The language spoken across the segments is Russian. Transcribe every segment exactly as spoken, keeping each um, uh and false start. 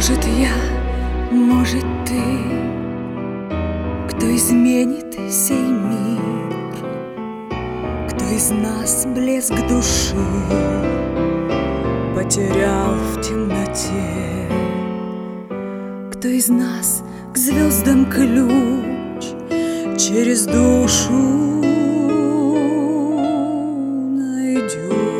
Может, я, может, ты, кто изменит сей мир, кто из нас блеск души потерял в темноте, кто из нас к звездам ключ через душу найдет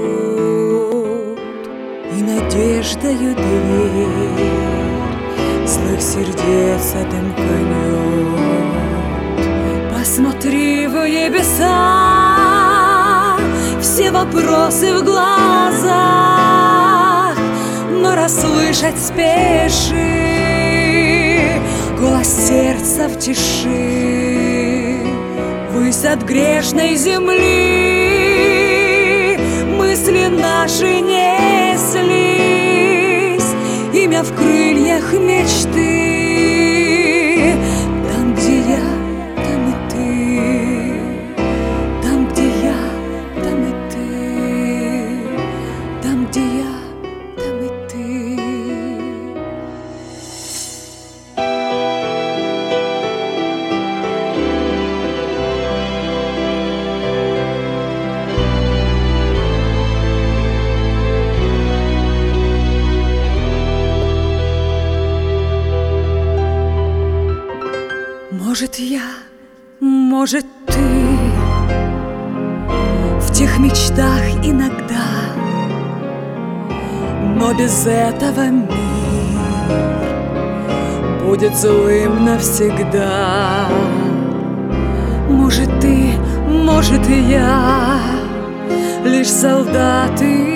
и надеждою дверь злых сердец отомкнет. Посмотри в небеса, все вопросы в глазах, но расслышать спеши голос сердца в тиши. Высь от грешной земли мысли наши неслись, имя в крыльях мечты. Там, где я, там и ты, там, где я, там и ты, там, где я, там и ты. Может, я, может, ты в тех мечтах иногда, но без этого мир будет злым навсегда. Может, ты, может, и я лишь солдаты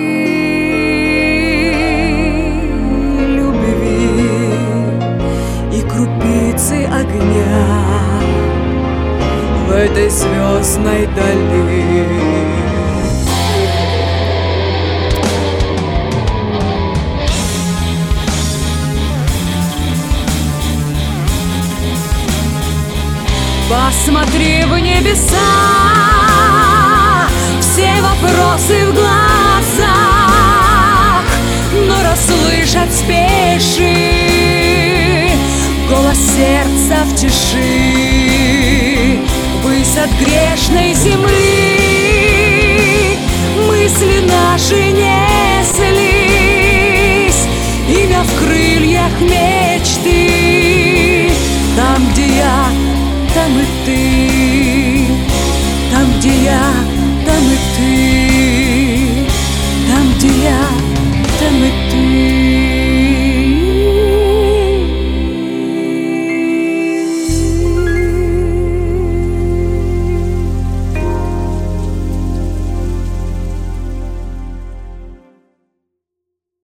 крупицы огня в этой звездной дали. Посмотри в небеса, все вопросы в глазах, но расслышать спеши голос сердца в тиши. Высь от грешной земли мысли наши неслись, имя в крыльях мечты. Там, где я, там и ты, там, где я, там и ты.